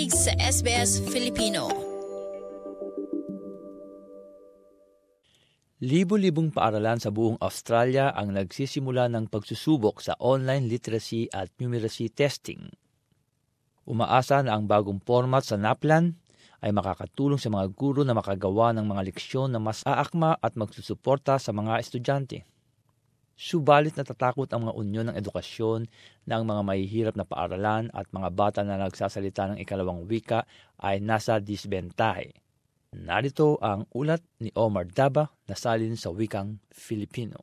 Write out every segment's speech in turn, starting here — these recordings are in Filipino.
pakikinig sa SBS Filipino. Libo-libong paaralan sa buong Australia ang nagsisimula ng pagsusubok sa online literacy at numeracy testing. Umaasa na ang bagong format sa NAPLAN ay makakatulong sa mga guro na makagawa ng mga leksyon na mas aakma at magsusuporta sa mga estudyante. Subalit natatakot ang mga unyon ng edukasyon na ang mga mahihirap na paaralan at mga bata na nagsasalita ng ikalawang wika ay nasa disbentahe. Narito ang ulat ni Omar Daba na salin sa wikang Filipino.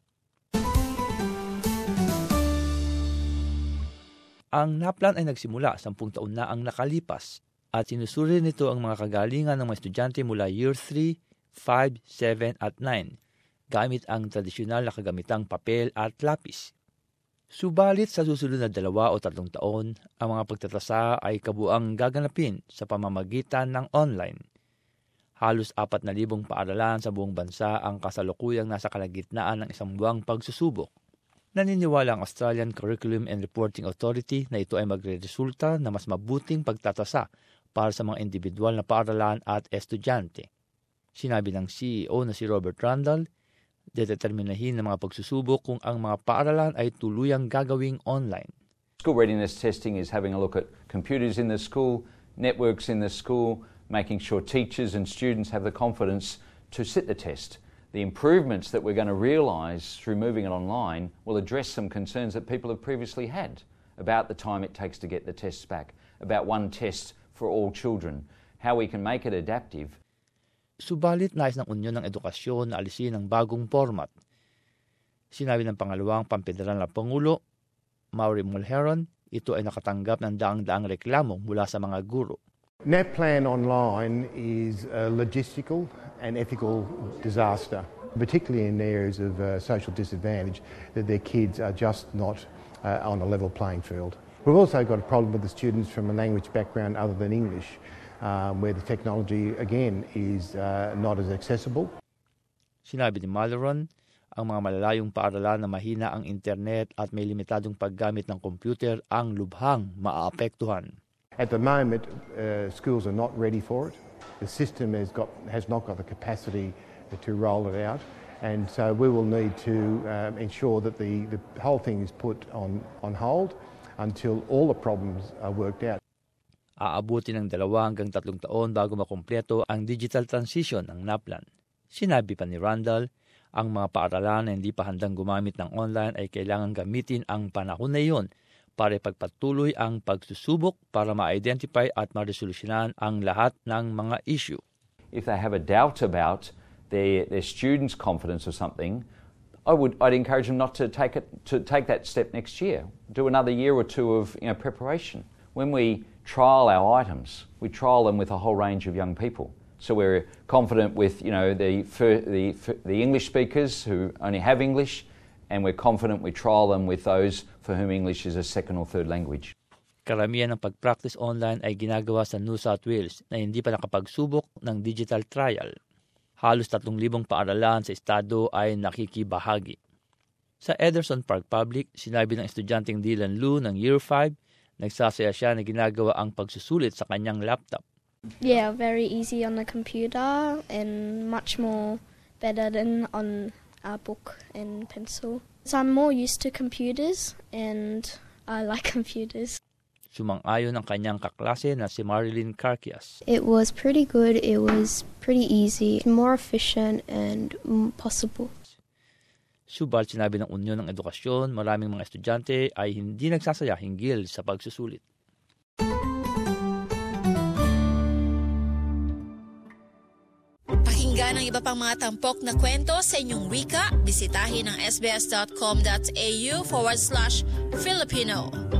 Ang NAPLAN ay nagsimula 10 taon na ang nakalipas at sinusuri nito ang mga kagalingan ng mga estudyante mula Year 3, 5, 7 at 9 gamit ang tradisyonal na kagamitang papel at lapis. Subalit sa susunod na 2 o 3 taon, ang mga pagtatasa ay kabuang gaganapin sa pamamagitan ng online. Halos 4,000 paaralan sa buong bansa ang kasalukuyang nasa kalagitnaan ng isang buwang pagsusubok. Naniniwala ang Australian Curriculum and Reporting Authority na ito ay magre-resulta na mas mabuting pagtatasa para sa mga individual na paaralan at estudyante. Sinabi ng CEO na si Robert Randall, determinahin ng mga pagsusubok kung ang mga paaralan ay tuluyang gagawing online. School readiness testing is having a look at computers in the school, networks in the school, making sure teachers and students have the confidence to sit the test. The improvements that we're going to realise through moving it online will address some concerns that people have previously had about the time it takes to get the tests back, about one test for all children, how we can make it adaptive. Subalit nais ng Unyon ng Edukasyon na alisin ang bagong format. Sinabi ng pangalawang pampederal na Pangulo, Mauri Mulheron, ito ay nakatanggap ng daang-daang reklamo mula sa mga guro. NAPLAN online is a logistical and ethical disaster, particularly in areas of social disadvantage, that their kids are just not on a level playing field. We've also got a problem with the students from a language background other than English, where the technology, again, is not as accessible. Sinabi ni Mulheron, ang mga malalayong paaralan na mahina ang internet at may limitadong paggamit ng computer ang lubhang maaapektuhan. At the moment, schools are not ready for it. The system has not got the capacity to roll it out, and so we will need to ensure that the whole thing is put on hold until all the problems are worked out. Aabuti ng 2 hanggang 3 taon bago makumpleto ang digital transition ng NAPLAN. Sinabi pa ni Randall, ang mga paaralan na hindi pa handang gumamit ng online ay kailangan gamitin ang panahon na iyon para ipagpatuloy ang pagsusubok para ma-identify at ma-resolusyonan ang lahat ng mga issue. If they have a doubt about their students' confidence or something, I'd encourage them not to take that step next year. Do another year or 2 of preparation. When we trial our items, we trial them with a whole range of young people. So we're confident with the English speakers who only have English, and we're confident we trial them with those for whom English is a second or third language. Karamihan ng pag-practice online ay ginagawa sa New South Wales na hindi pa nakapagsubok ng digital trial. Halos 3,000 paaralan sa estado ay nakikibahagi. Sa Ederson Park Public, sinabi ng estudyanteng Dylan Lu ng Year 5, nagsasaya siya na ginagawa ang pagsusulit sa kanyang laptop. Yeah, very easy on the computer and much more better than on a book and pencil. So I'm more used to computers and I like computers. Sumang-ayon ang kanyang kaklase na si Marilyn Carquias. It was pretty good. It was pretty easy, more efficient and possible. Subalit sinabi ng Unyon ng Edukasyon, maraming mga estudyante ay hindi nagsasaya hinggil sa pagsusulit. Pakinggan ang iba pang mga tampok na kwento sa inyong wika. Bisitahin ang sbs.com.au/Filipino.